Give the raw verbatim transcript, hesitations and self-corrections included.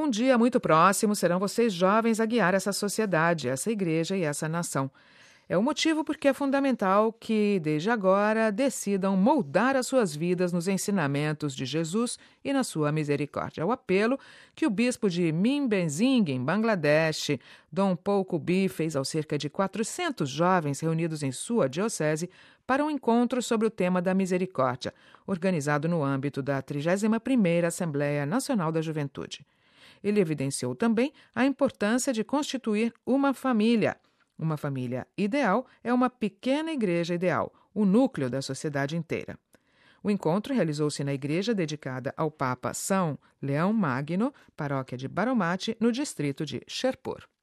Um dia muito próximo serão vocês jovens a guiar essa sociedade, essa igreja e essa nação. É o motivo porque é fundamental que, desde agora, decidam moldar as suas vidas nos ensinamentos de Jesus e na sua misericórdia. É o apelo que o bispo de Mimbenzing, em Bangladesh, Dom Paul Kubi, fez aos cerca de quatrocentos jovens reunidos em sua diocese para um encontro sobre o tema da misericórdia, organizado no âmbito da trigésima primeira Assembleia Nacional da Juventude. Ele evidenciou também a importância de constituir uma família. Uma família ideal é uma pequena igreja ideal, o núcleo da sociedade inteira. O encontro realizou-se na igreja dedicada ao Papa São Leão Magno, paróquia de Baromate, no distrito de Sherpur.